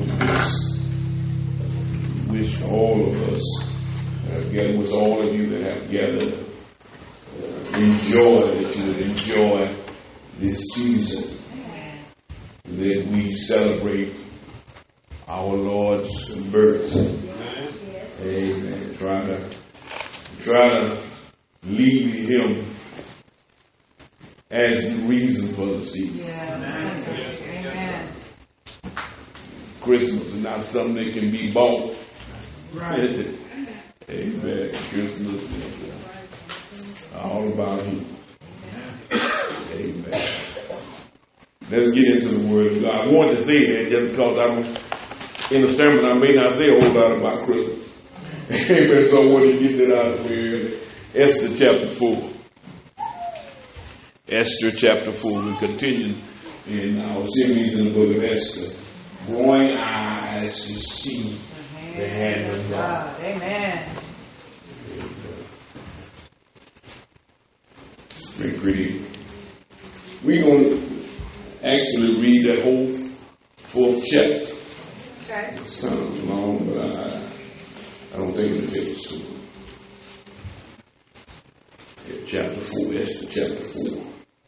wish all of us, together with all of you that have gathered, that you would enjoy this season, that we celebrate our Lord's birth. Amen. Try to leave him as the reason for the season. Amen. Christmas is not something that can be bought. Right. Amen. Christmas is all about him. Amen. Let's get into the Word of God. I wanted to say that just because I'm in a sermon, I may not say a whole lot about Christmas. Amen. So I want to get that out of the way. Esther chapter 4. Esther chapter 4. We continue in our series in the book of Esther. Growing eyes to see the hand of God. Amen. Very pretty. We're going to actually read that whole fourth chapter. Okay. It's kind of long, but I don't think it'll take us too long. Chapter 4, Esther chapter 4.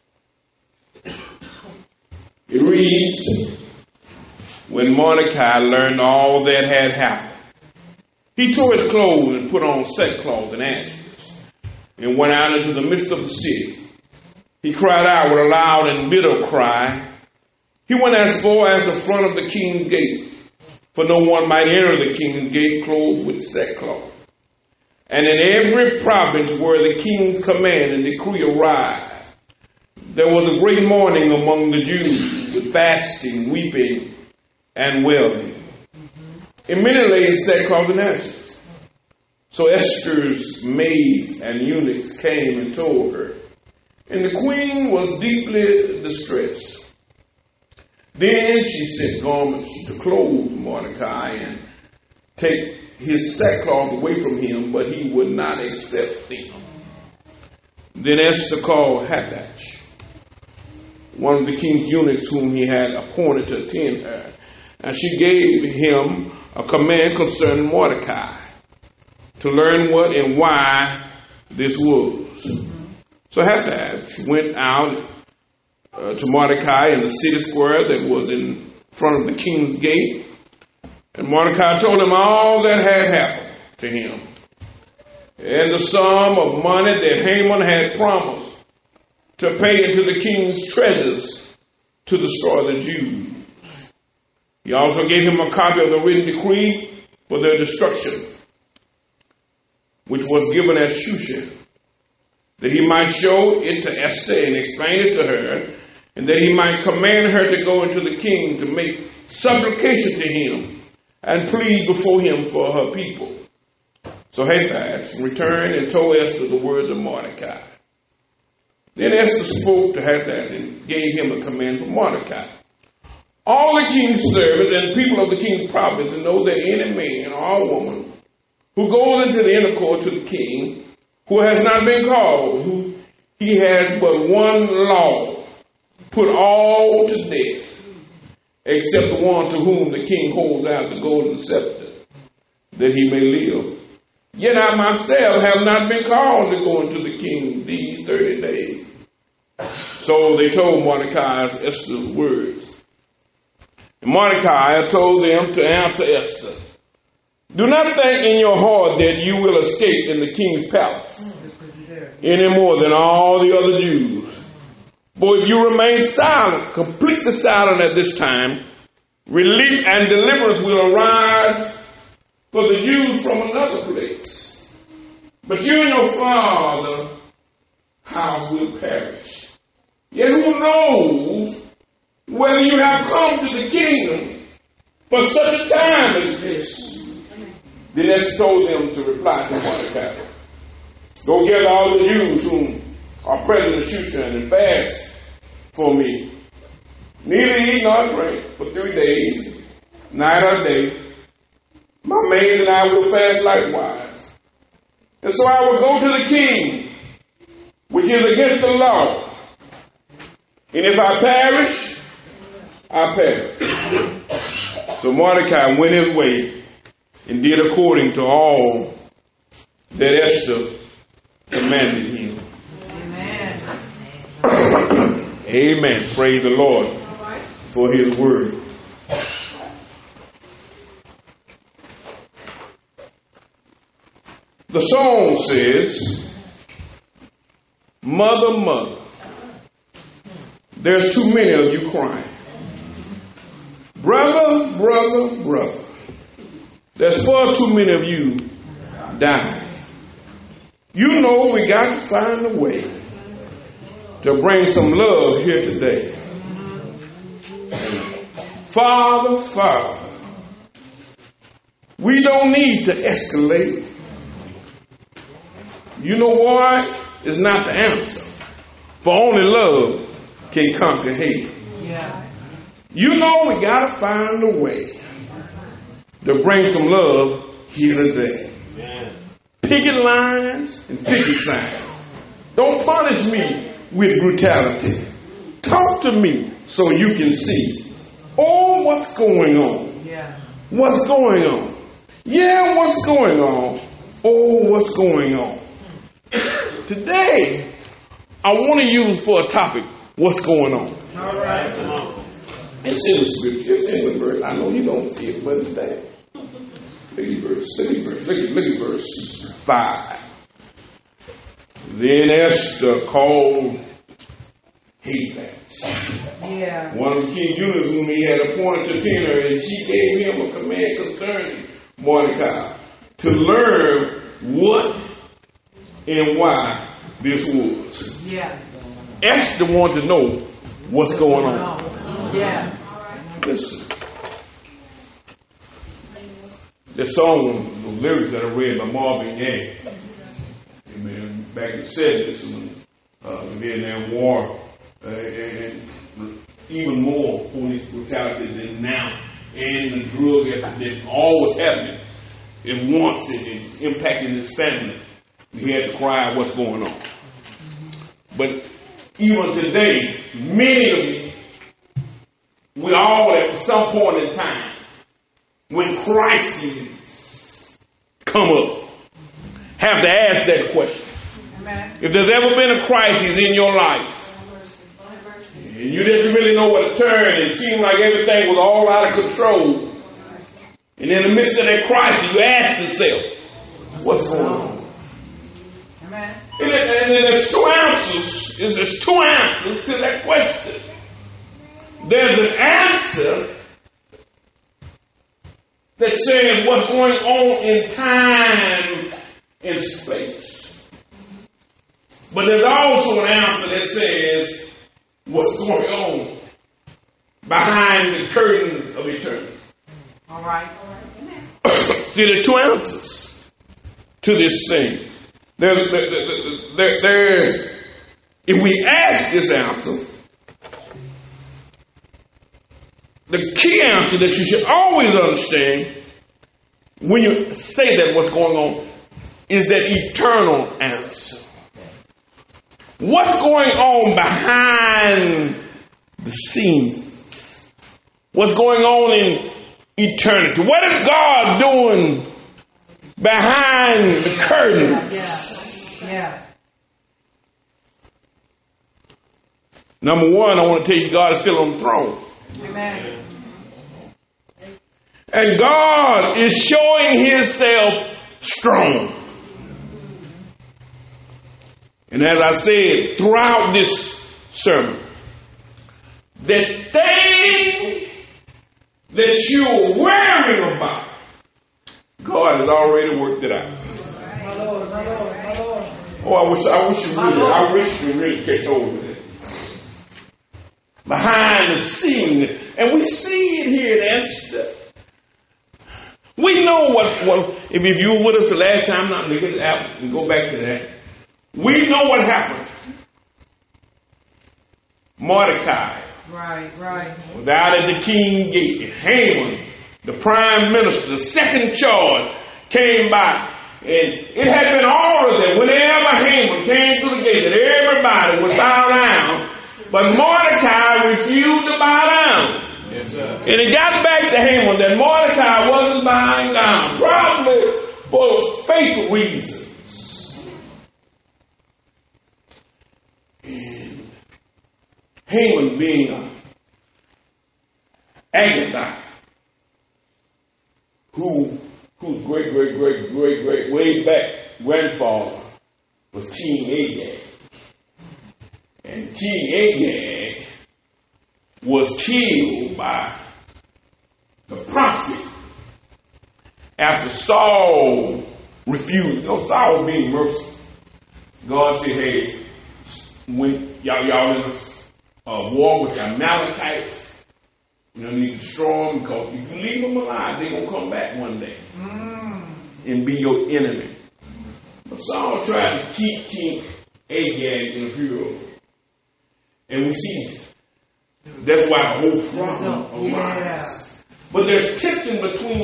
It reads, when Mordecai learned all that had happened, he tore his clothes and put on sackcloth and ashes, and went out into the midst of the city. He cried out with a loud and bitter cry. He went as far as the front of the king's gate, for no one might enter the king's gate clothed with sackcloth. And in every province where the king's command and decree arrived, there was a great mourning among the Jews, with fasting, weeping, and wailing. And many lay in sackcloth and ashes. So Esther's maids and eunuchs came and told her, and the queen was deeply distressed. Then she sent garments to clothe Mordecai and take his sackcloth away from him, but he would not accept them. Then Esther called Hathach, one of the king's eunuchs whom he had appointed to attend her, and she gave him a command concerning Mordecai to learn what and why this was. So Hathach went out to Mordecai in the city square that was in front of the king's gate. And Mordecai told him all that had happened to him, and the sum of money that Haman had promised to pay into the king's treasures to destroy the Jews. He also gave him a copy of the written decree for their destruction, which was given at Shushan, that he might show it to Esther and explain it to her, and that he might command her to go into the king to make supplication to him and plead before him for her people. So Hathach returned and told Esther the words of Mordecai. Then Esther spoke to Hathach and gave him a command for Mordecai. All the king's servants and people of the king's province know that any man or woman who goes into the inner court to the king, who has not been called, who he has but one law, put all to death, except the one to whom the king holds out the golden scepter, that he may live. Yet I myself have not been called to go into the king these 30 days. So they told Mordecai Esther's words. And Mordecai told them to answer Esther, do not think in your heart that you will escape in the king's palace any more than all the other Jews. For if you remain silent, completely silent at this time, relief and deliverance will arise for the Jews from another place. But you and your father's house will perish. Yet who knows whether you have come to the kingdom for such a time as this? Then Esther told them to reply to Mordecai, go gather all the Jews whom are present in Shushan and fast for me. Neither eat nor drink for 3 days, night or day. My maids and I will fast likewise. And so I will go to the king, which is against the law. And if I perish, I perish. So Mordecai went his way and did according to all that Esther commanded him. Amen. Amen. Praise the Lord for his word. The song says, "Mother, mother, there's too many of you crying. Brother, brother, brother, there's far too many of you dying. You know we got to find a way to bring some love here today. Father, Father, we don't need to escalate. You know why? It's not the answer. For only love can conquer hate. Yeah. You know we got to find a way to bring some love here today. Picket lines and picket signs. Don't punish me with brutality. Talk to me so you can see. Oh, what's going on? Yeah. What's going on? Yeah, what's going on? Oh, what's going on? Today, I want to use for a topic, what's going on? All right. Come on. It's in the scripture. It's in the verse. I know you don't see it, but it's there. Look at verse 5. Then Esther called Hathach, Yeah. one of the king eunuchs whom he had appointed to tend her, and she gave him a command concerning Mordecai to learn what and why this was. Yeah. Esther wanted to know what's going on. Yeah. Listen. The song, the lyrics that I read by Marvin Gaye, amen, back in the 70s when the Vietnam War, and even more police brutality than now, and the drug epidemic, all was happening at once, and it's impacting his family. He had to cry, what's going on? But even today, many of you, we all at some point in time, when crises come up, have to ask that question. Amen. If there's ever been a crisis in your life, and you didn't really know where to turn, and it seemed like everything was all out of control, and in the midst of that crisis, you ask yourself, what's going on? Amen. And there's two answers. There's two answers to that question. There's an answer that says what's going on in time and space. But there's also an answer that says what's going on behind the curtains of eternity. All right. See, there are two answers to this thing. If we ask this answer, the key answer that you should always understand when you say that what's going on is that eternal answer. What's going on behind the scenes? What's going on in eternity? What is God doing behind the curtain? Yeah. Number one, I want to tell you God is still on the throne. Amen. And God is showing himself strong. And as I said throughout this sermon, that thing that you're worrying about, God has already worked it out. My Lord, my Lord, my Lord. Oh, I wish you really catch hold of it. Behind the scene. And we see it here in Esther. We know if you were with us the last time, I'm not going to get it out and go back to that. We know what happened. Mordecai was out at the king's gate. And Haman, the prime minister, the second charge, came by. And it had been ordered that whenever Haman came through the gate, that everybody would bow down. But Mordecai refused to bow down. Yes, sir. And it got back to Haman that Mordecai wasn't bowing down, probably for faithful reasons. And Haman being an Agagite, whose great way back grandfather was King Agag. And King Agag was killed by the prophet after Saul refused. Saul was being merciful. God said, hey, when y'all in a war with the Amalekites, you don't need to destroy them, because if you leave them alive, they're going to come back one day and be your enemy. But Saul tried to keep King Agag in a fury. And we see that's why the whole problem arises. But there's tension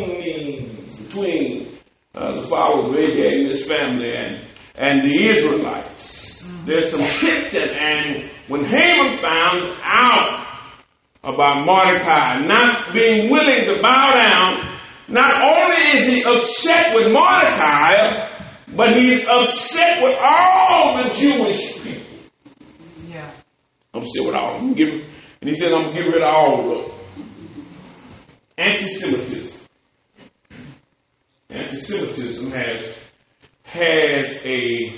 between the followers of Agag and his family and the Israelites. There's some tension, and when Haman found out about Mordecai not being willing to bow down, not only is he upset with Mordecai, but he's upset with all the Jewish people. Yeah. I'm upset with all of them. And he said, I'm going to get rid of all of them. Anti-Semitism. Anti-Semitism has a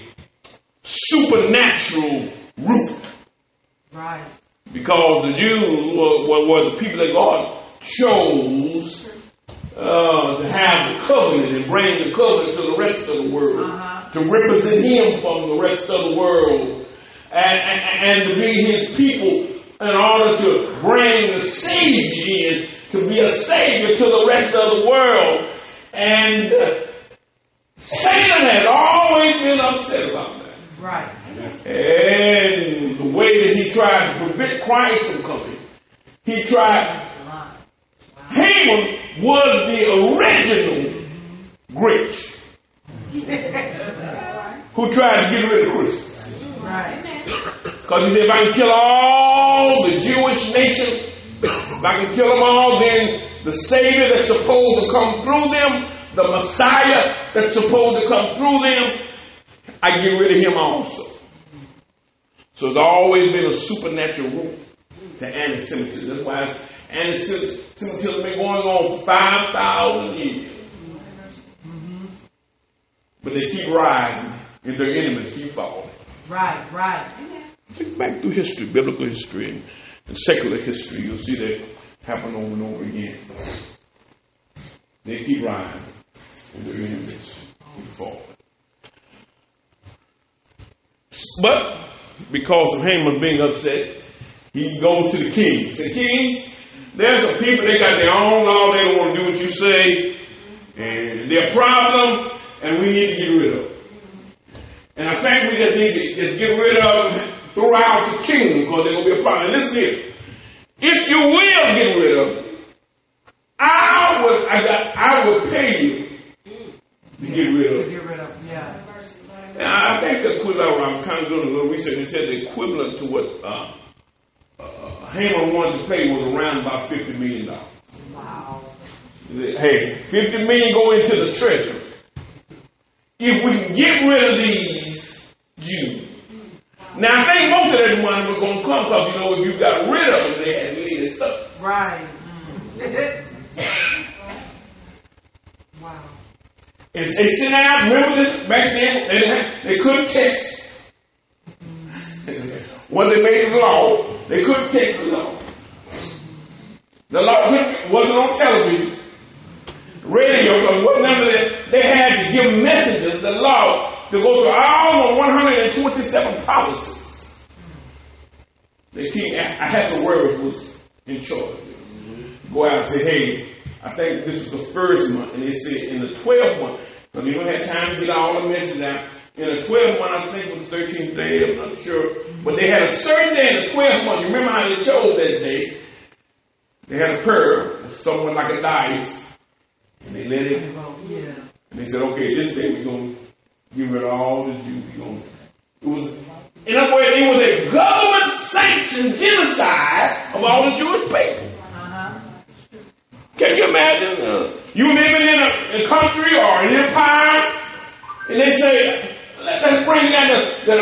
supernatural root. Right. Because the Jews were the people that God chose to have the covenant and bring the covenant to the rest of the world, to represent Him from the rest of the world, and to be His people in order to bring the Savior in, to be a Savior to the rest of the world. And Satan has always been upset about that. Right. And the way that he tried to prevent Christ from coming, he tried. Haman was the original Grinch who tried to get rid of Christmas. Right. Because he said, if I can kill all the Jewish nation, if I can kill them all, then the Savior that's supposed to come through them, the Messiah that's supposed to come through them, I get rid of him also. So there's always been a supernatural root to anti-Semitism. That's why anti-Semitism been going on for 5,000 years. But they keep rising if their enemies keep falling. Right, right. Think back through history, biblical history and secular history. You'll see that happen over and over again. They keep rising and their enemies keep falling. But because of Haman being upset, he goes to the king. He said, King, there's some people, they got their own law, they don't want to do what you say, and they're a problem, and we need to get rid of them. And I think we just need to just get rid of them throughout the kingdom, because they're going to be a problem. And listen here, if you will get rid of them, I would pay you to get rid of them. To get rid of them, yeah. And I think the equivalent, I'm kind of doing a little research, it said the equivalent to what Haman wanted to pay was around about $50 million. Wow. Hey, $50 million go into the treasury. If we can get rid of these Jews. Now, I think most of that money was going to come because, if you got rid of them, they had to leave this stuff. Right. Wow. And they sent out, remember this, back then, they couldn't text. When they made the law, they couldn't text the law. The law wasn't on television, radio, wasn't none of that. They had to give messages, the law, to go through all the 127 policies. The king Ahasuerus was in charge. Go out and say, hey, I think this was the first month. And they said in the 12th month, because you don't have time to get all the messages out. In the 12th month, I think it was the 13th day, I'm not sure. But they had a certain day in the 12th month. You remember how they chose that day? They had a pearl, someone like a dice. And they let it. Yeah. And they said, okay, this day we're going to get rid of all the Jews. In other words, it was a government-sanctioned genocide of all the Jewish people. Can you imagine you living in a country or an empire, and they say, let's bring down that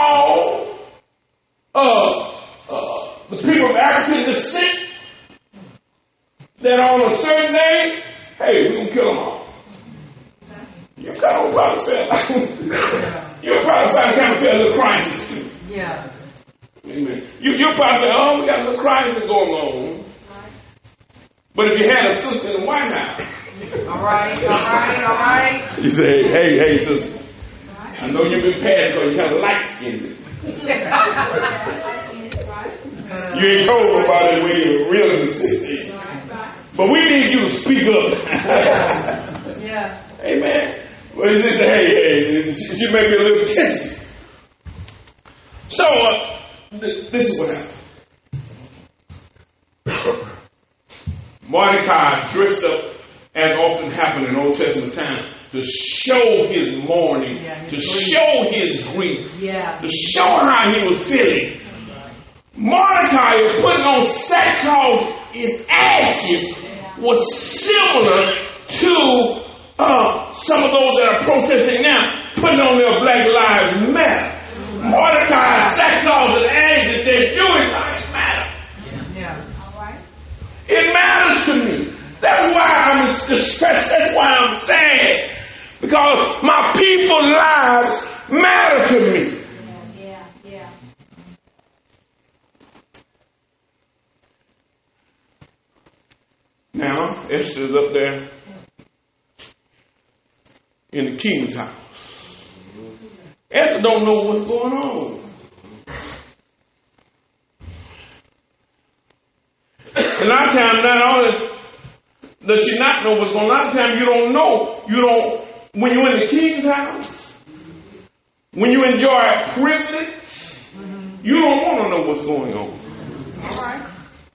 all the people of African descent that on a certain day, hey, we're going to kill them all. You kind of probably feel you'll probably kind of feel a little crisis too. Yeah. Amen. You'll probably say, oh, we got a little crisis going on. But if you had a sister in the White House, All right. you say, hey, sister, I know you've been passed because you're kind of light-skinned. You ain't told nobody where you're really the city. But we need you to speak up. Yeah. Amen. Well, he said, hey, she may be a little tense. So, this is what happened. Mordecai dressed up, as often happened in Old Testament times, to show his mourning, to show his grief, to show how he was feeling. Mordecai is putting on sackcloth in ashes was similar to some of those that are protesting now, putting on their Black Lives Matter. Mordecai, sackcloth and ashes, their Jewish lives matter. Yeah. It matters to me. That's why I'm distressed. That's why I'm sad. Because my people's lives matter to me. Yeah. Now, Esther's up there in the king's house. Esther don't know what's going on. A lot of times, not only does she not know what's going on, a lot of times you don't know. When you're in the king's house, when you enjoy privilege, you don't want to know what's going on. All right.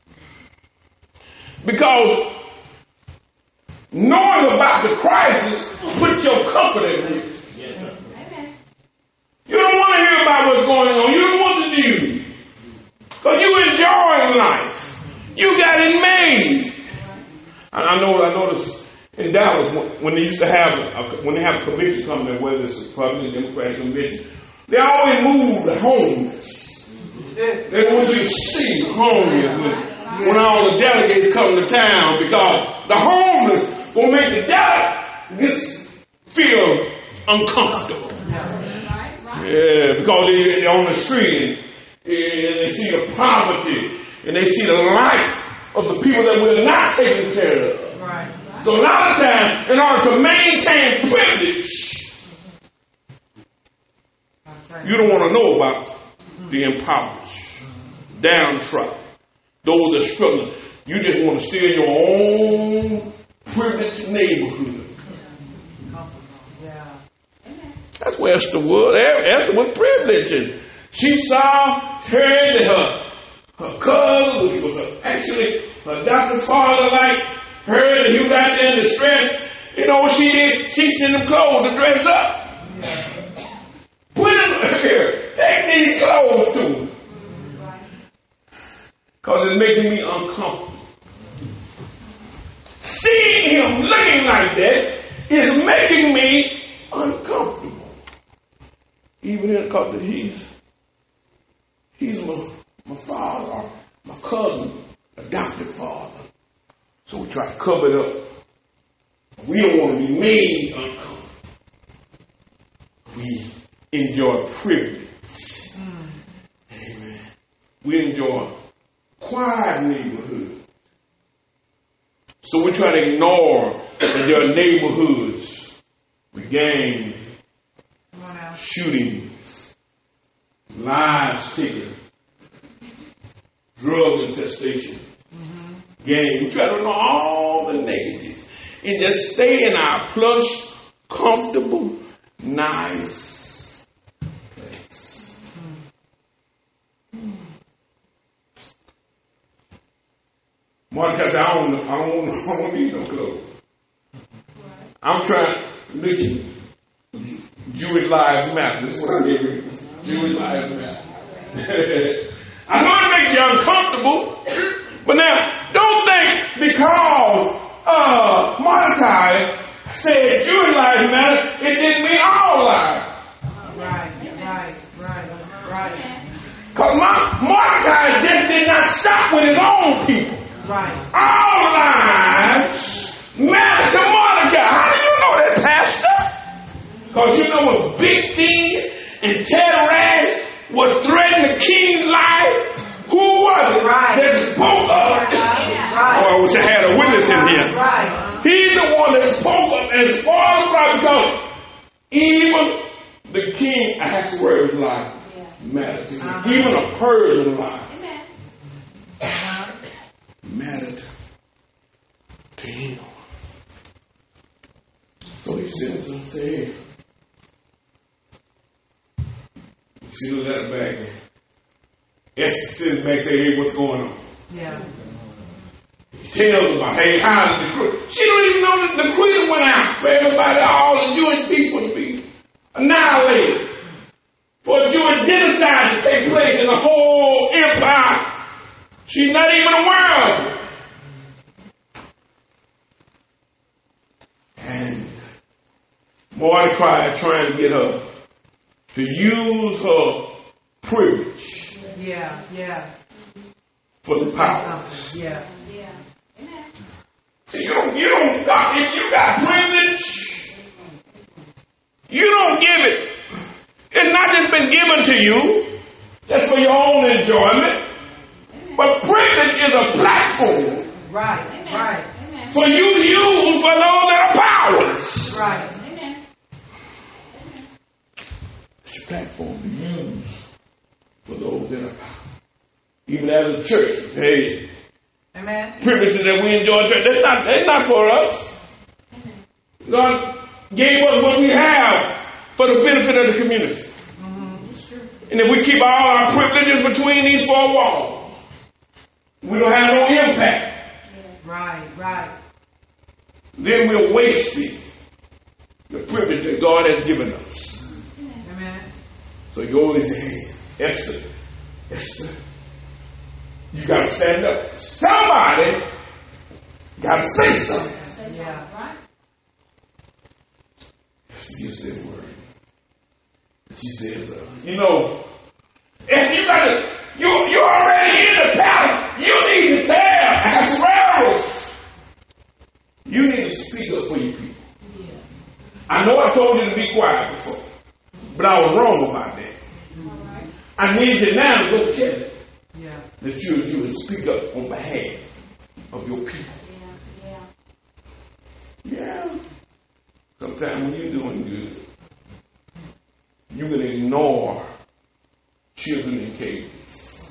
Because knowing about the crisis puts your comfort at risk. Yes, sir. You don't want to hear about what's going on. You don't want the news. Because you're enjoying life. You got it made. I noticed in Dallas when they used to have when they have a convention coming there, whether it's a Republican, Democratic convention, they always move the homeless. They want you to see homeless when all the delegates come to town, because the homeless will make the delegates feel uncomfortable. Yeah, because they're on the street and they see the poverty and they see the life of the people that we're not taking care of. Right. So a lot of times, in order to maintain privilege, you don't want to know about the impoverished, downtrodden, those that are struggling. You just want to stay in your own privileged neighborhood. Yeah. That's where Esther was. Esther was privileged. And she saw her and her cousin, which was actually her adopted father, like her, and he was out there in distress. You know what she did? She sent him clothes to dress up. Put him here. Take these clothes to him. Because it's making me uncomfortable. Seeing him looking like that is making me uncomfortable. Even because he's my father, or my cousin, adopted father. So we try to cover it up. We don't want to be made uncomfortable. We enjoy privilege. Amen. We enjoy quiet neighborhood. So we try to ignore your neighborhoods with gangs, shootings, lives taken, drug infestation, gang. We try to know all the negatives and just stay in our plush, comfortable, nice place. Mordecai said, I don't need no clothes. I'm trying to listen. Jewish Lives Matter. This is what I gave you. Jewish Lives Matter. I know it makes you uncomfortable, but now don't think because Mordecai said Jewish lives matter, it didn't mean all lives. Right. Because Mordecai just did not stop with his own people. Right. All lives matter to Mordecai. How do you know that, Pastor? Because you know when Big Thing and Tetrarch was threatening the king's life, who was it that spoke up? Right. Oh, I wish I had a witness in here. Right. He's the one that spoke up and spoiled the prophet, because even the king Ahasuerus' life mattered to him. Even a Persian life mattered to him. So he sent us and said, hey, you see the letter back there. Esther sends back and says, hey, what's going on? Yeah. He tells about, hey, how's the decree? She don't even know that the decree went out for everybody, all the Jewish people to be annihilated. For a Jewish genocide to take place in the whole empire. She's not even aware of it. And Mordecai is trying to get her to use her privilege for the power. Yeah. See, if you got privilege, you don't give it. It's not just been given to you just for your own enjoyment, but privilege is a platform Right. for you to use for those that are powerless. Right. It's a platform to use for those that are powerless. Even as a church, hey, Amen. privileges that we enjoy, that's not for us. God gave us what we have for the benefit of the community. And if we keep all our privileges between these four walls, we don't have no impact. Right. Then we're wasting the privilege that God has given us. Amen. So he goes and says, hey, Esther, you got to stand up. Somebody got to say something. Yeah. Esther used that word. She says, if you're already in the palace, you need to tell Ahasuerus. You need to speak up for your people. Yeah. I know I told you to be quiet before, but I was wrong about that. Right. I need you now to go tell it that you would speak up on behalf of your people. Yeah. Sometimes when you're doing good, you can ignore children in cages,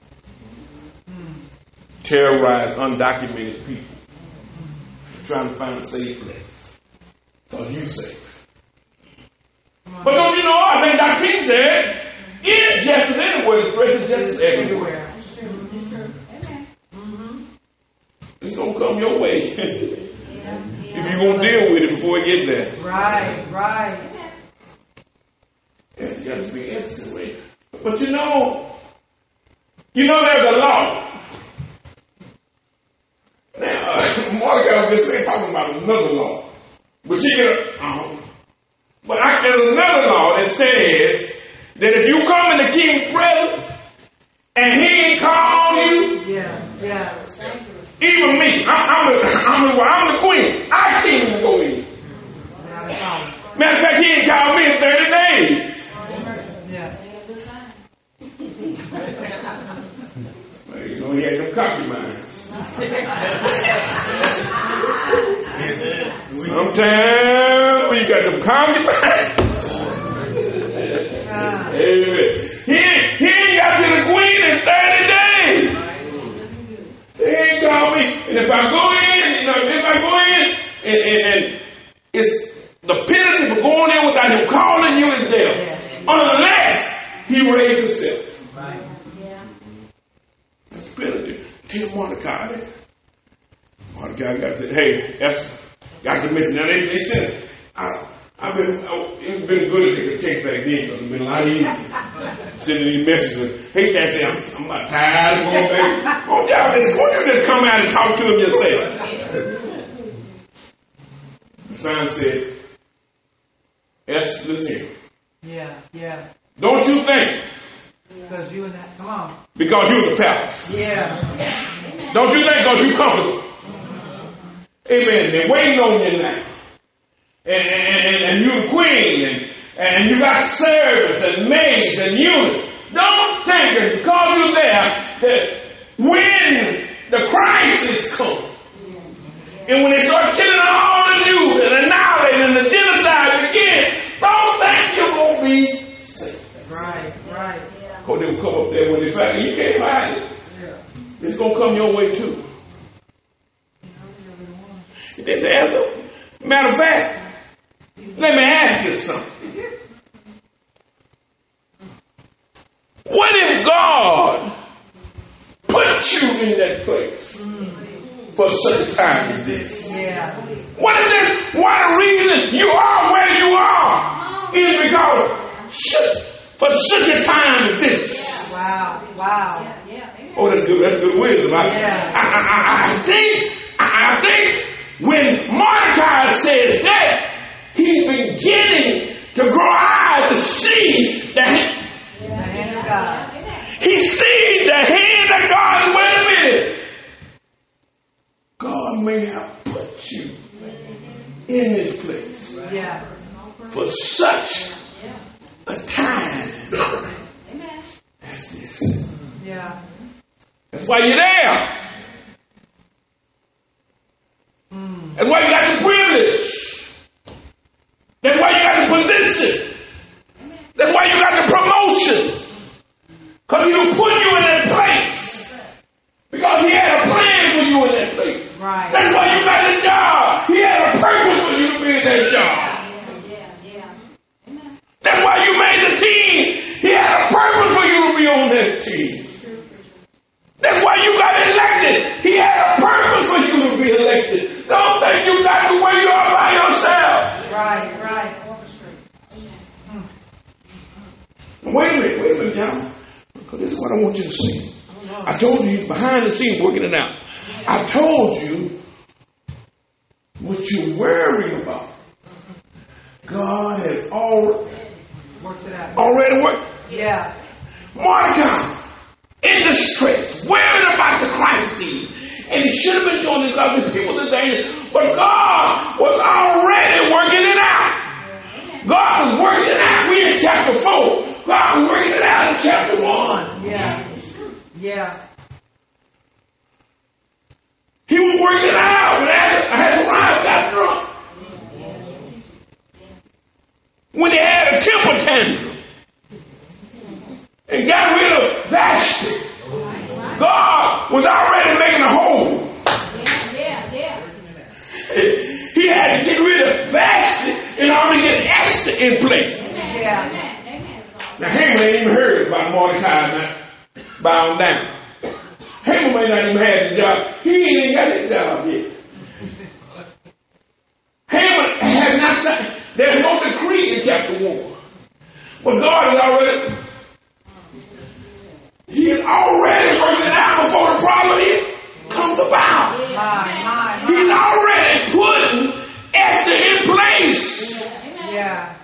terrorize undocumented people, trying to find a safe place. Because you're safe. But don't you know, I think Dr. King said, injustice anywhere is greater justice everywhere. It's going to come your way. If you're going to deal with it before it gets there. Right. It's just be innocent. But you know there's a law. Now, Mordecai was just talking about another law. But there's another law that says that if you come in the king's presence and he ain't called you, even me, I'm the queen. I can't even go in. Matter of fact, he ain't called me in 30 days. Well, he had them concubines. Sometimes when you got them concubines, amen. He ain't got to the queen in 30 days. They ain't called me. And if I go in, and it's the penalty for going in without him calling you is death. Unless he raised himself. That's the penalty. Tell Mordecai that. Mordecai got to say, hey, Esther, got to mention. Now they said, it's been good that they could take back then, because it's been a lot easier. Sending these messages. Hey, Dad, say, I'm about tired of going back. Won't you just come out and talk to him yourself? finally said, Esther, listen here. Yeah, yeah. Don't you think, Because you and that, come on. because you're in the palace, Yeah. don't you think because you're comfortable, amen, they're waiting on you now, and you're the queen, and you got servants and maids and eunuchs. Don't think it's because you're there that when the crisis comes, and when they start killing all the Jews and annihilating the genocide begins, don't think you're going to be safe. Right, right. Because they will come up there when they find it. You can't find it. Yeah. It's going to come your way too. This answer. Matter of fact, let me ask you something. What if God put you in that place for such a time as this? Yeah. What is this? One reason you are where you are is because for such a time as this. Wow, wow. Oh, that's good. That's good wisdom. Yeah. I think when Mordecai says that, he's beginning to grow eyes to see that The hand of God. he sees the hand of God. Wait a minute. God may have put you in this place Yeah. for such a time as this. Yeah. That's why you're there. That's why you got the privilege. That's why you got the position. That's why you got the promotion. Because he put you in that place. Because he had a plan for you in that place. Right. That's why you got the job. He had a purpose for you to be in that job. That's why you made the team. He had a purpose for you to be on that team. That's why you got elected. He had a purpose for you to be elected. Don't think you got to where you are by yourself. Right, right. Wait a minute, y'all. Because this is what I want you to see. I told you he's behind the scenes working it out. I told you what you're worried about. God has Worked it out. already worked. Yeah. Mordecai, in distress, worried about the crisis. And he should have been doing this other people today. But God was already working it out. God was working it out. We're in chapter 4. God was working it out in chapter 1. Yeah. Yeah. He was working it out when Azariah got drunk. When they had a temper tantrum and got rid of Vashti, God was already making a hole. He had to get rid of Vashti in order to get Esther in place. Yeah. Now Haman ain't even heard about Mordecai not bowing down. Haman may not even have the job. He ain't even got his job yet. Haman has not signed. There's no decree in chapter 1. But God has already, he is already working it out before the problem comes about. He's already putting Esther in place. Yeah.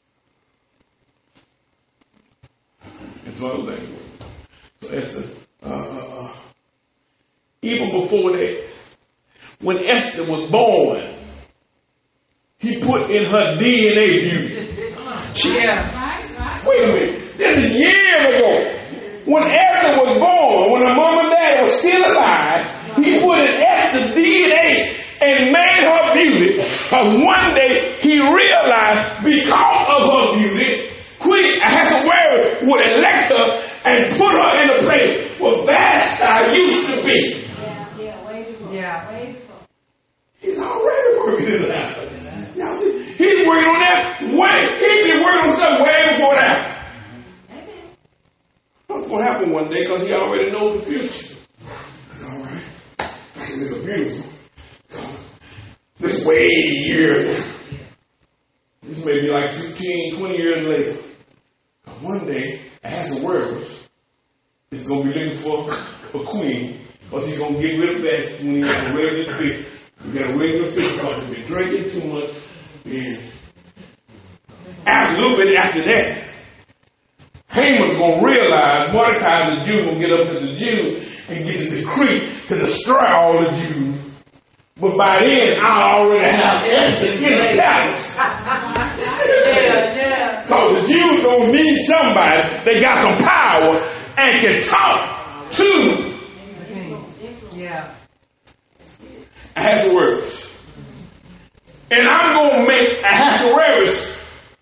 That's one of the things. So Esther, even before that, when Esther was born, he put in her DNA beauty. Yeah. Wait a minute. This is years ago. When Esther was born, when her mom and dad was still alive, he put in Esther's DNA and made her beauty. Because one day he realized because of her beauty, Queen Ahasuerus would elect her and put her in a place where Vashti used to be. Yeah. He's already working it out. Y'all see? He's working on that he's been working on stuff way before that. What's going to happen one day because he already knows the future. All right. This is beautiful. This way years. This may be like 15, 20 years later. Because one day, Ahasuerus is going to be looking for a queen. Because he's going to get rid of that when he has a regular fit. You got to wait your feet because you've been drinking too much. And after a little bit after that, Haman's going to realize Mordecai the Jew will get up to the Jews and get a decree to destroy all the Jews. But by then, I already have Esther in the palace. Because the Jews don't need somebody. They got some power and can talk to Ahasuerus. And I'm going to make Ahasuerus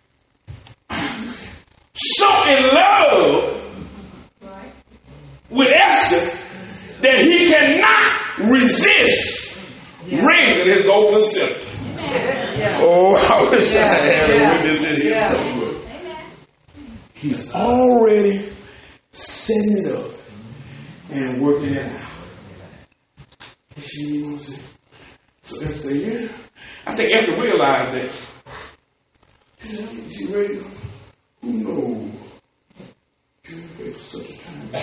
so in love with Esther that he cannot resist ringing his golden scepter. Oh, I wish I had a witness in here somewhere. He's already setting it up and working it out. So they say, yeah. I think Esther realized that. She ready? Who knows? You wait for such a time.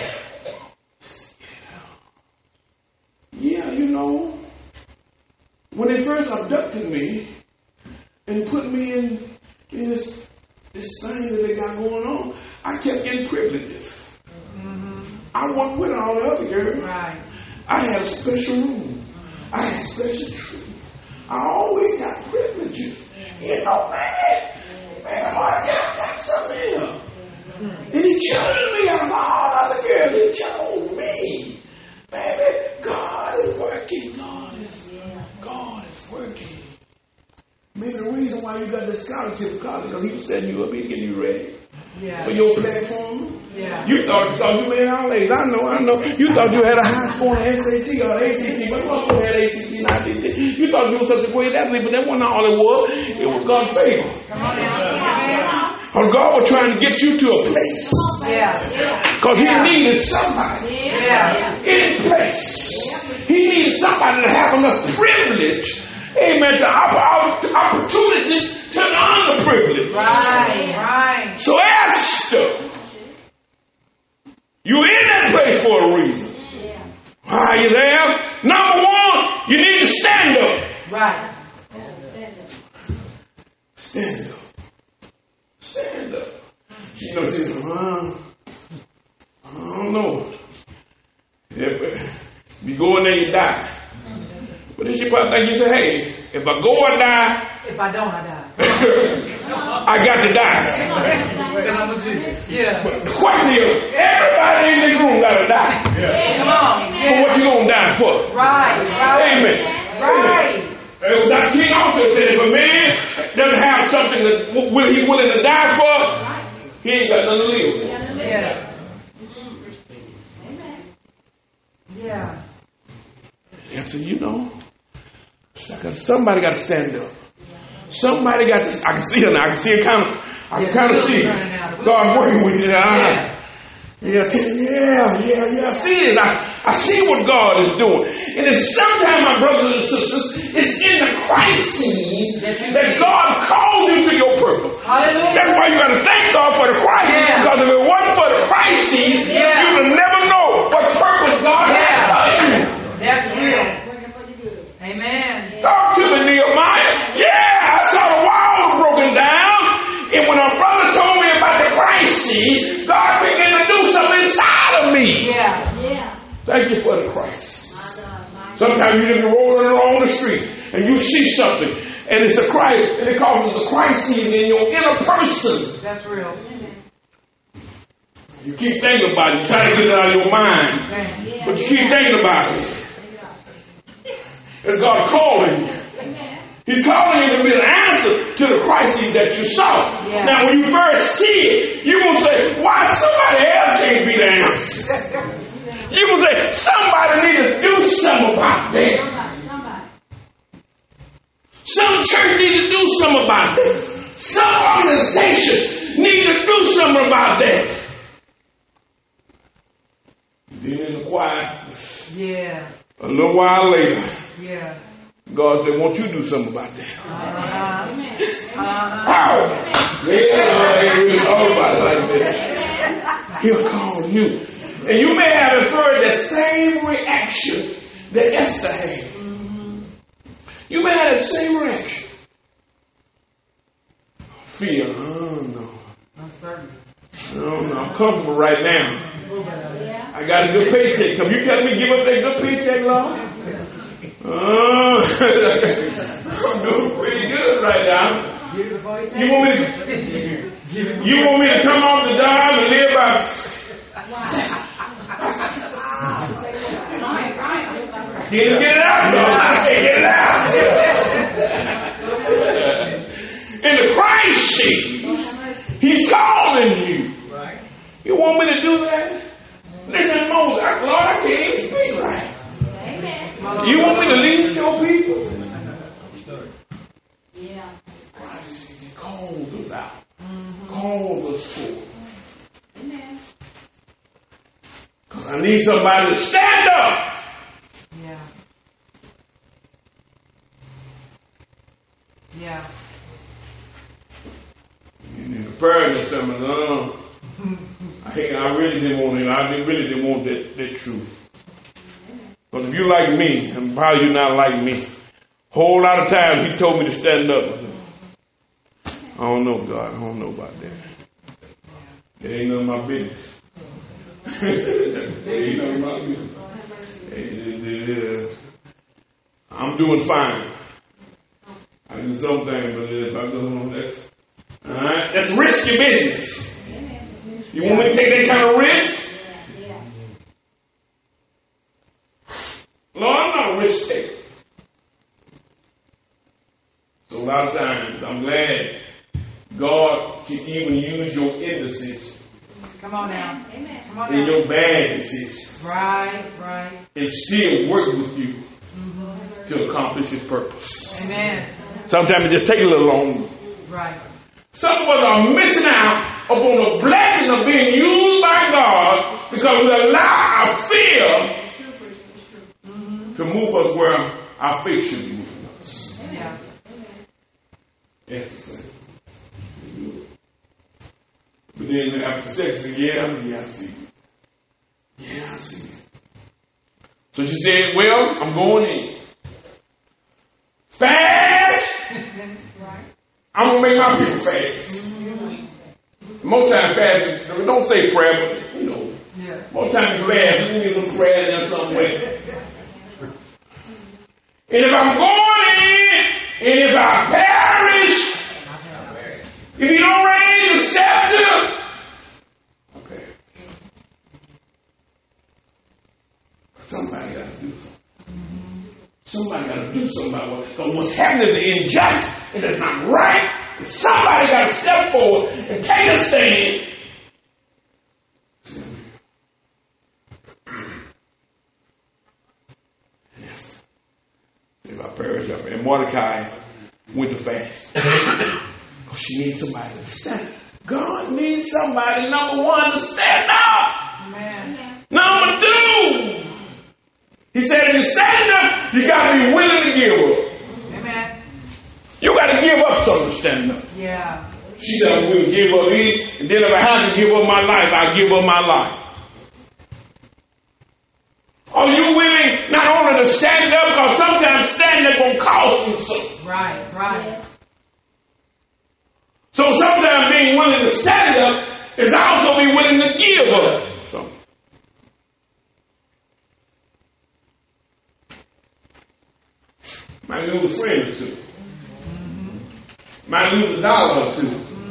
Yeah, you know, when they first abducted me and put me in this thing that they got going on, I kept getting privileges. I wasn't with all the other girls. Right. I had a special room. I had special treatment. I always got privileges. You know, man, I got something here. And he chose me out of all other girls. He chose me. Baby, God is working. God is working. Maybe the reason why you got that scholarship in college because he was setting you up, he getting you ready for your platform. You thought you made all A's. I know. You thought you had a high score on SAT or ACT, but most people had ACT, not ACT. You thought you were such a great athlete, but that wasn't all it was. It was God's favor. Come on now. Because God was trying to get you to a place. Because he needed somebody in place. He needed somebody to have enough privilege, amen, to opportunities to the underprivileged. Right. So Esther, you're in that place for a reason. Are you there? Number one, you need to stand up. Right. Stand up. Stand up. She gonna say, I don't know. You go in there, you die. But then she probably think, you say, hey, if I go, I die. If I don't, I die. I got to die. But the question is, everybody in this room got to die. Come on. But what you going to die for? Right. Amen. Right. Dr. King also said, if a man doesn't have something that he's willing to die for, he ain't got nothing to live for. Yeah. And so, you know, somebody got to stand up. Somebody got to, I can see it now. I can see it kind of see it. God working with you. Yeah. See it. I see what God is doing. And it's sometimes, my brothers and sisters, it's in the crises that God calls you to your purpose. Hallelujah. That's why you got to thank God for the crisis. Because if it wasn't for the crises, you would never know what purpose God has for you. That's real. Amen. Talk to me, Nehemiah. I saw the walls broken down. And when our brother told me about the crisis, God began to do something inside of me. Thank you for the crisis. Sometimes you just rolling along the street and you see something and it's a crisis and it causes a crisis in your inner person. That's real. You keep thinking about it. You try to get it out of your mind. But you keep thinking about it. It's God calling you. He's calling you to be an answer to the crisis that you saw. Now, when you first see it, you're going to say, why somebody else can't be the answer? You're going to say, somebody needs to do something about that. Some church needs to do something about that. Some organization needs to do something about that. Then in the quiet, a little while later, God said, won't you do something about that? He'll call you. And you may have inferred that same reaction that Esther had. You may have that same reaction. Fear. Oh, no. Uncertainty. No, I'm comfortable right now. I got a good paycheck. Come, you telling me give up that good paycheck, Lord? I'm doing pretty good right now. You want me to come off the dime and live by? Get it out, Lord. I can't get it out. In the Christ seat, He's calling you. You want me to do that? Listen, Moses, Lord, I can't even speak right. You want me to lead your people? Yeah. He calls us out. Calls us forth. Amen. Because I need somebody to stand up. Yeah. Yeah. And the parents said, I really didn't want it. I really didn't want that truth. Because if you like me, and probably you're not like me, whole lot of times He told me to stand up. I don't know, God. I don't know about that. It ain't none of my business. It ain't none of my business. I'm doing fine. I do something, but if I go on, that's risky business. You want me to take that kind of risk? Lord, I'm not a risk taker. So a lot of times, I'm glad God can even use your indecision. Come on now. Come on in now. your bad decisions. Right. And still work with you to accomplish His purpose. Amen. Sometimes it just takes a little longer. Right. Some of us are missing out upon the blessing of being used by God because we allow our fear to move us where our faith should be moving us. Yeah. Yes. But then after sex, yeah, I see it. Yeah, I see it. So she said, well, I'm going in. Fast. I'm going to make my people fast. Most times fast, don't say prayer, but most times you fast, you need some prayer in some way. And if I'm going in, and if I perish, if you don't raise the scepter, okay. Somebody got to do something. Somebody got to do something about because what's happening is injustice. It is not right. Somebody got to step forward and take a stand. Yes. If I perish up. And Mordecai went to fast. She needs somebody to stand. God needs somebody, number one, to stand up. Amen. Number two, He said, if you stand up, you got to be willing to give up. Amen. You got to give up something to stand up. Yeah. She said, I'm willing to give up it, and then if I have to give up my life, I'll give up my life. Are you willing not only to stand up, because sometimes standing up going to cost you something. Right. So sometimes being willing to stand up is also being willing to give up something. Might lose a friend or two. Might lose $1 or two.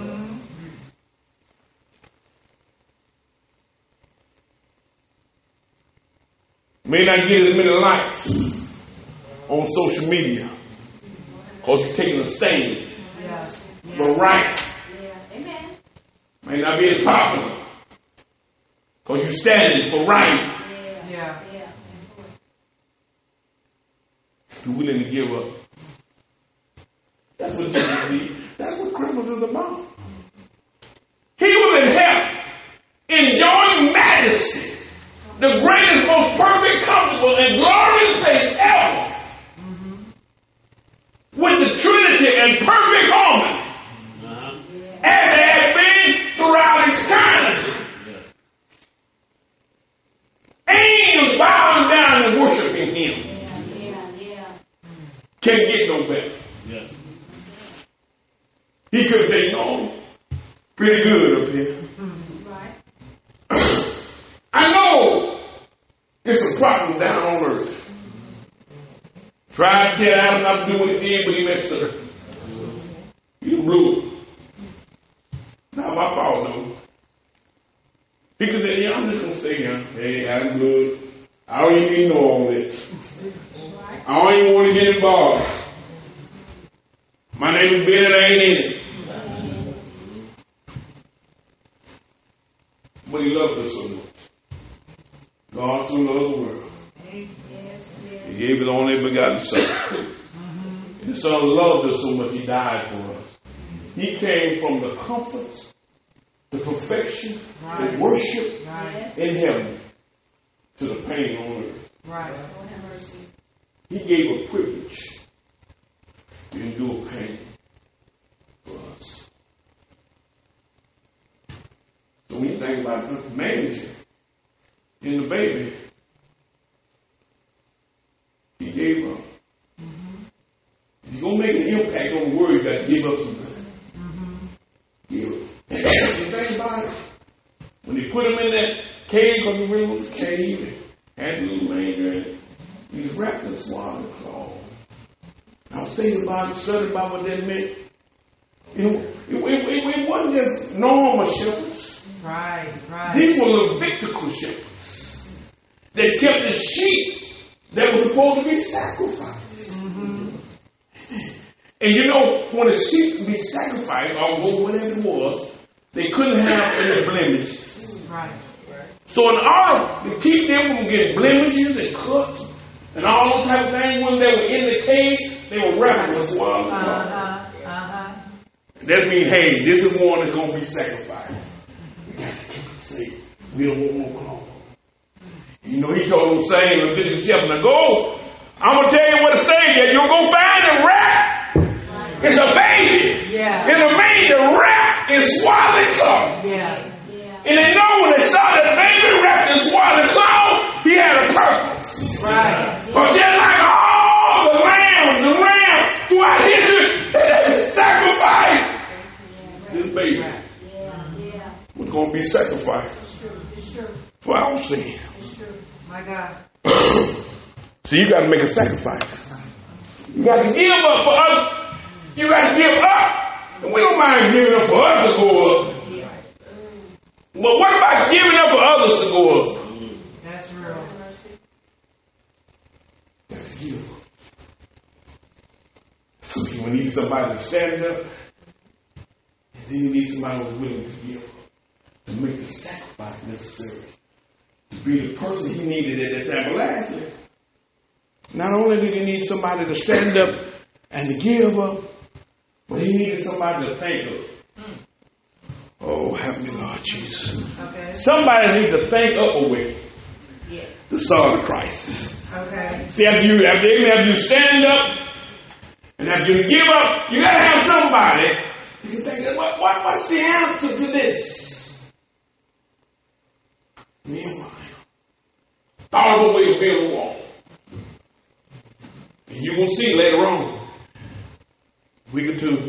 May not get as many likes on social media because you're taking a stand for right. Amen. May not be as popular because you're standing for right. Yeah. You're willing to give up. That's what Jesus did. That's what Christmas is about. He was in heaven, enjoying majesty, the greatest, most perfect, comfortable, and glorious place ever. With the Trinity in perfect harmony. As it has been throughout eternity. Angels bowing down and worshiping Him. Can't get no He could say, no, pretty good up here. Right. I know it's a problem down on earth. Tried to tell Adam not to do what he did, but he messed up. He blew it. Not my fault, though. He could say, yeah, I'm just going to stay here. Hey, Adam blew it. I don't even need to know all this. I don't even want to get involved. My name is Ben and I ain't in it. But he loved us so much. God so loved the world. He gave his only begotten Son. And the Son loved us so much he died for us. He came from the comfort, the perfection, the worship in heaven to the pain on earth. Right. He gave a privilege to endure pain for us. So when you think about the manger in the baby, he gave up. If you're going to make an impact on the world, you got to give up something. Give up. And you think about it, when they put him in that cave, because he really was a cave, and had a little manger in it, he was wrapped in swaddling cloth. I was thinking about it, studying about what that meant. You know, it wasn't just normal shepherds. Right. These were Levitical shepherds. They kept the sheep that was supposed to be sacrificed. And you know, when a sheep would be sacrificed, or whatever it was, they couldn't have any blemishes. Right. So in order to keep them from getting blemishes and cuts and all those type of things, when they were in the cave, they were wrapped in a swaddling cloth. That means, hey, this is one that's going to be sacrificed. We got to keep it safe. We don't want no cloth. You know, he told them, saying, Leviticus chapter, now go. I'm going to tell you what to say. You'll go find a rat. It's a baby. Yeah. In a manger wrapped in swaddling cloth. Yeah. And they know when they saw that baby wrapped in swaddling cloth, he had a purpose. Right. But just like all the ram throughout history, they sacrificed. This baby was going to be sacrificed for our sin. My God. So you got to make a sacrifice. You got to give up for us. You got to give up. And we don't mind giving up for us to go up. But what about giving up for others to go up? That's real. You got to give up. So you need somebody to stand up. And then you need somebody who's willing to give up. To make the sacrifice necessary. To be the person he needed at that time. But lastly, not only did he need somebody to stand up and to give up, but he needed somebody to think of. Oh, help me, Lord Jesus. Okay. Somebody needs to think up a way to solve the crisis. Okay. See, after you stand up and after you give up, you got to have somebody. You think, what's the answer to this? Nehemiah thought of a way to build a wall. And you will see later on, week or two,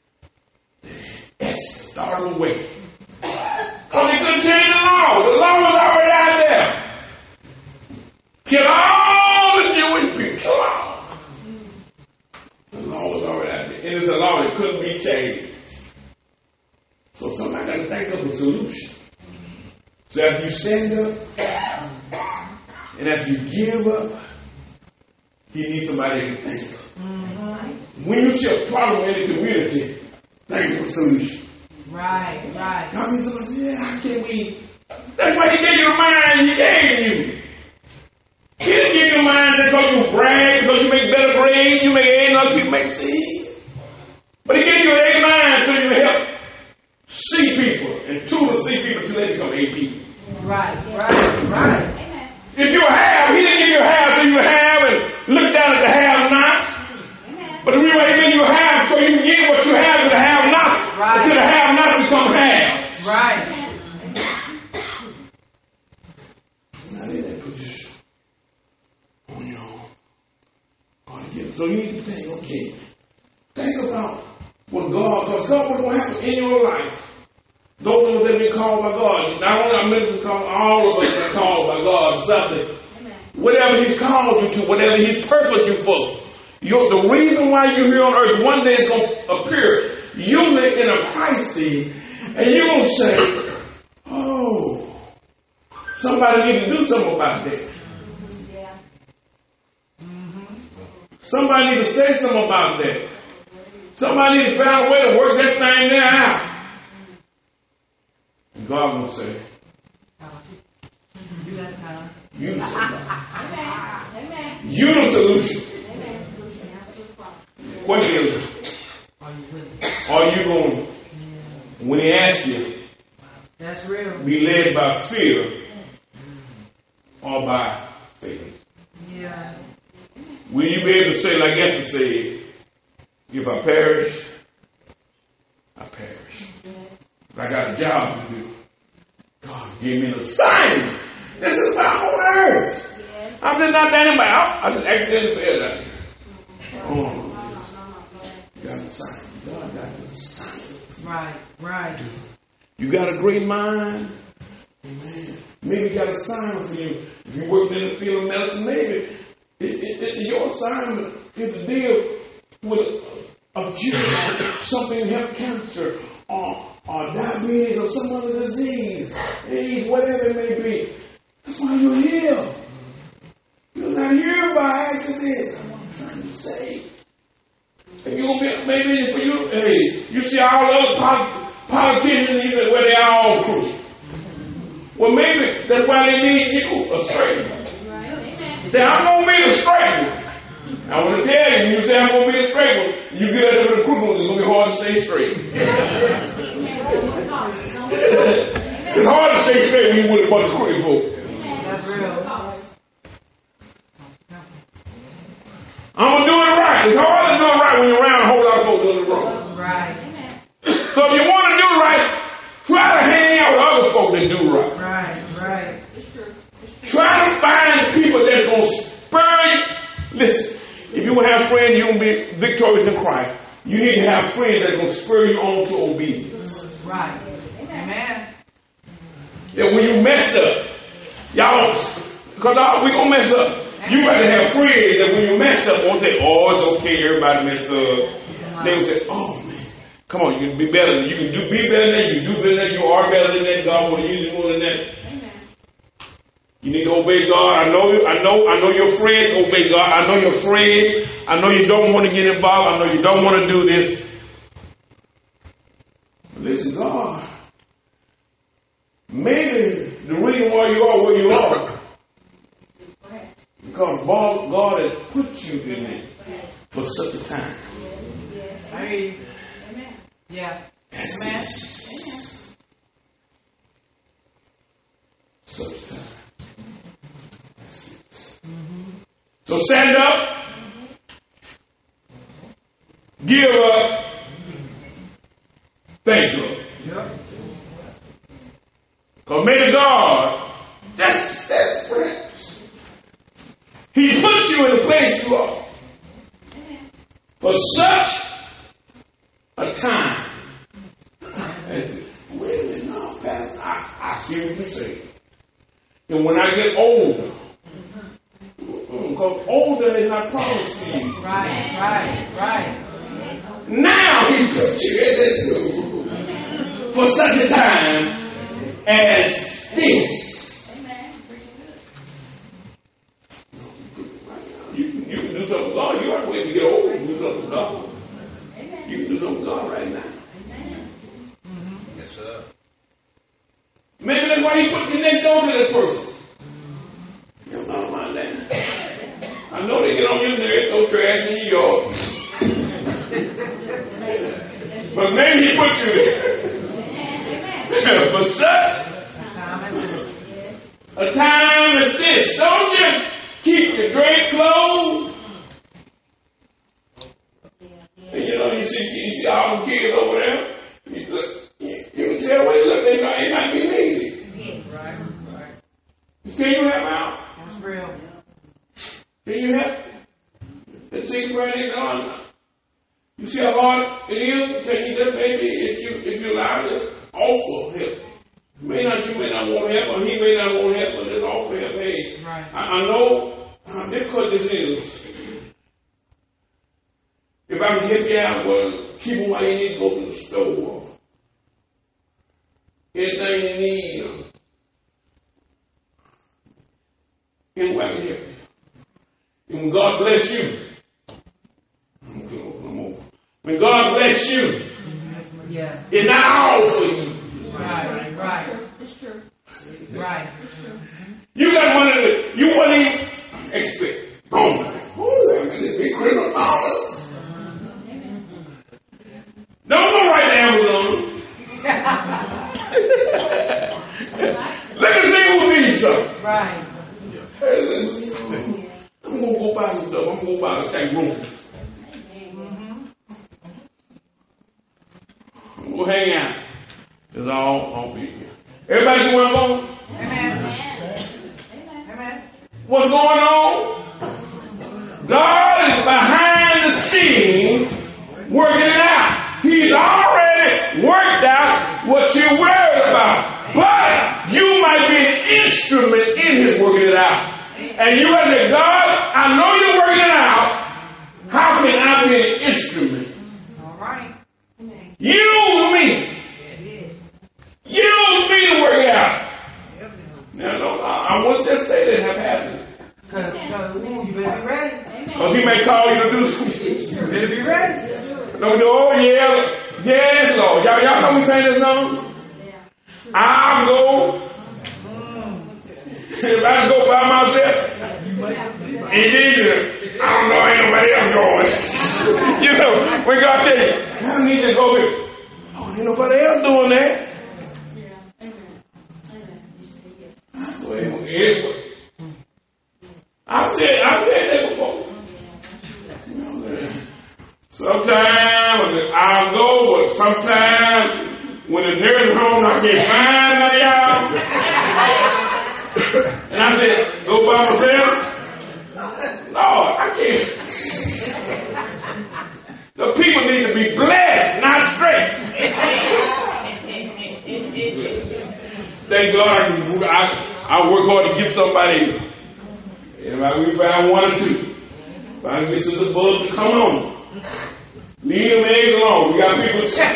Esther thought of a way. Because they couldn't change the law. The law was already out there. Kill all the Jewish people. Kill all. The law was already out there. And it's a law that couldn't be changed. So somebody got to think of a solution. So after you stand up, and after you give up, you need somebody to think of. When you see a problem in the community, think of a solution. Right. God means somebody say, yeah, how can we? That's why he gave you the mind he gave you. He didn't give you a mind because you brag, because you make better grades, you make A and other people make C. But he gave you an A mind so you can help C people and tutor C people until they become A people. Right. If you have, he didn't give you a half so you have and look down at the have-nots. But the reason why he gave you a half so you can give what you have to the have-nots. Right. Until the have-nots become half. Right. You're not in that position on your own. So you need to think, okay, think about what God, because Because God, what's going to happen in your life? Those of us that have been called by God. Not only our ministers called, all of us are called by God. Something. Whatever He's called you to, whatever He's purposed you for. The reason why you're here on earth, one day it's going to appear. Usually in a crisis, and you're going to say, oh, somebody needs to do something about that. Somebody needs to say something about that. Somebody needs to find a way to work that thing there out. And God will say, you got time. You the solution. You the solution. Question is, are you going, when He asks you, that's real, be led by fear or by faith? Yeah. Will you be able to say, like Esther said, if I perish, I perish. I got a job to do. God gave me an assignment. This is my whole earth. I'm just not that about. I just accidentally fell down here. Oh, got an assignment. God got an assignment. Right. You got a great mind. Amen. Maybe you got an assignment for you. If you're working in the field of medicine, maybe your assignment is to deal with a cure, something help cancer, or diabetes, or some other disease, AIDS, whatever it may be. That's why you're here. You're not here by accident. That's what I'm trying to say. And you're gonna be, maybe for you, hey, you see all the other politicians, you say, well, they all crooked. Well, maybe that's why they need you, a straight one. Say, I'm going to be the straight one. I want to tell you, when you say I'm going to be the straight one, you get up with the crooked one, it's going to be hard to stay straight. It's hard to stay straight when you with a bunch of crooked folk. That's real. I'm going to do it right. It's hard to do it right when you're around a whole lot of folks doing it wrong. Right. So if you want to do it right, try to hang out with other folk that do right. Right. Try to find people that's going to spur you. Listen, if you have friends, you're going to be victorious in Christ. You need to have friends that's going to spur you on to obedience. Right. Amen. That when you mess up, y'all, because we're going to mess up. You got to have friends that when you mess up, won't say, oh, it's okay, everybody mess up. They will say, oh, man, come on, you can be better than, you can do, be better than that, you do better than that, you are better than that, God will use you more than that. You need to obey God. I know your friends obey God. I know your friends. I know you don't want to get involved. I know you don't want to do this. But listen, God, maybe the reason why you are where you are, because God has put you in it for such a time. I hear you. Yeah. Amen. Such time. So stand up, give up, thank God. Because maybe God, that's perhaps, He put you in the place you are for such a time as this. Wait a minute, no, Pastor, I see what you're saying. And when I get older, because older is not promised to you. Right. Now He put you in this for such a time as this. You can do something with God. You have to wait to get older to do something with God. You can do something with God right now. Yes, sir. Maybe that's why He put you next door to that person. You don't know about that. I know they get on your nerves, throw trash in your yard. But maybe He put you there for such a time as this. Don't just keep your drapes closed. And you see all the kids over there. You can tell when they look, they might be lazy. Right. Can you help out? That's real. Can you help? And see where they going? You see how hard it is, can you just maybe, if you allow this, offer help. You may not want help, or he may not want help, but just offer help. Hey, Right. I know how difficult this is. If I can help you out, well, keep them while you need to go to the store. Anything you need. Anyway, I can help you. And when God bless you, when God bless you, Yeah. it's not all for you. Right. It's true. Right. You got one of the, you wouldn't even expect. Oh, ooh, this big criminal dollars. Don't go right to Amazon. Let me see who needs something. Right. Hey, listen, I'm going to go buy some stuff. I'm going to go buy the same room. I'm going to hang out. It's all on me. Everybody see where I'm going? Amen. Amen. What's going on? God is behind the scenes working it out. He's already worked out what you're worried about. But you might be an instrument in His working it out. And you gotta say, God, I know you're working it out. How can I be an instrument? All right. Use me. Use me to work it out. Now, no, I wouldn't just say that haphazardly. Because you better be ready. Because He may call you to do something. You better be ready. No, oh yeah, yes, Lord. Y'all know we sing this song? I'll go. If I go by myself, and then I don't know, ain't nobody else going. You know, when God tell you, I need to go here. Oh, ain't nobody else doing that. I've said that before. Sometimes I'll go, but sometimes when the nursing home I can't find none of y'all. And I said, go by myself? No, I can't. The people need to be blessed, not stressed. Thank God I work hard to get somebody. And we find one or two. If I can get some of the bugs to come on. Leave them eggs alone. We got people to serve.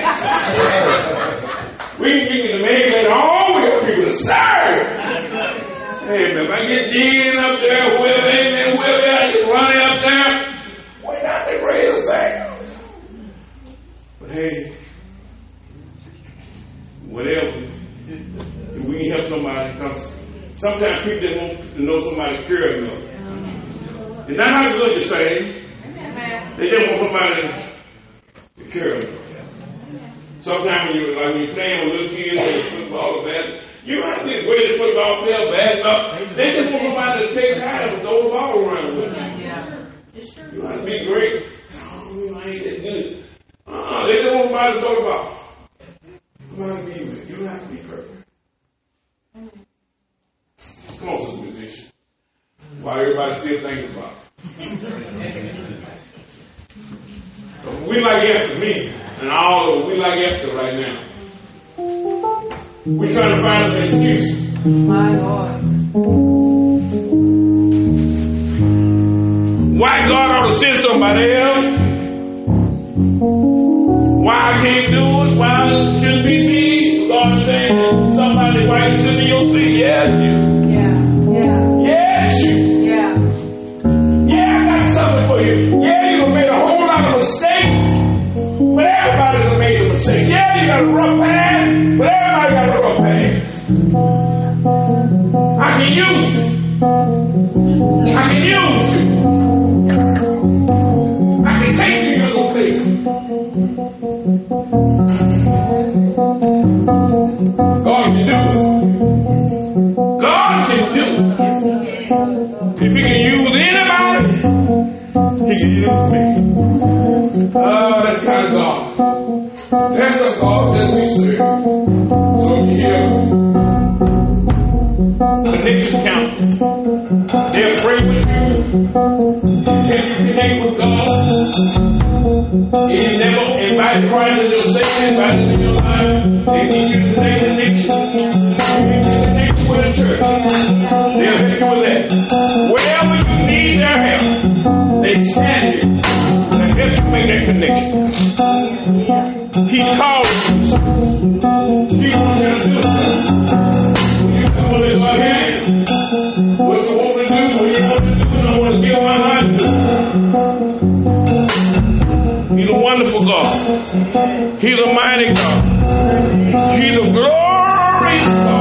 We can get the eggs later on. We got people to serve. Hey, man, if I get Dean up there, whoever else is running up there, why not they raise a sack? But hey, whatever. If we can help somebody, because sometimes people just want to know somebody cares enough. It's not how good to say. They just want somebody to care enough. Sometimes when you're playing with little kids or football or basketball, you don't have to get great at football, player, basketball. They just want somebody to take time and throw the ball around with them. You don't have to be great. Oh, I ain't that good. They just want somebody to throw the ball. You don't have to be with. You don't have to be perfect. Come on, some musician. While everybody still thinking about it. We like Esther, me, and all of us, we like Esther right now. We're trying to find an excuse. My Lord. Why God ought to send somebody else? Why I can't do it? Why it shouldn't be me? God is saying somebody, why you sitting in your seat? Yes, you. Yes, you. Yeah, I got something for you. Yeah, you have made a whole lot of mistakes, but everybody's made a mistake. Yeah, you got a rough past, but everybody got a rough past. I can use you. I can use you. I can take you to little places. God can do it. God can do it. If He can use anybody, He can use me. That's the kind of God. That's the God that we serve. So you hear connection counselors. They'll pray with you. If you connect with God, If you never invited Christ into your Savior, invited into your life, they need you to make connection. You need to connect with the church. They'll help you with that. Wherever you need their help, they stand here to help you make that connection. He called you. He wants you to do something. You come with it like him. What you want to do, what you want to do, and I want to give my life to. He's a wonderful God. He's a mighty God. He's a glorious God.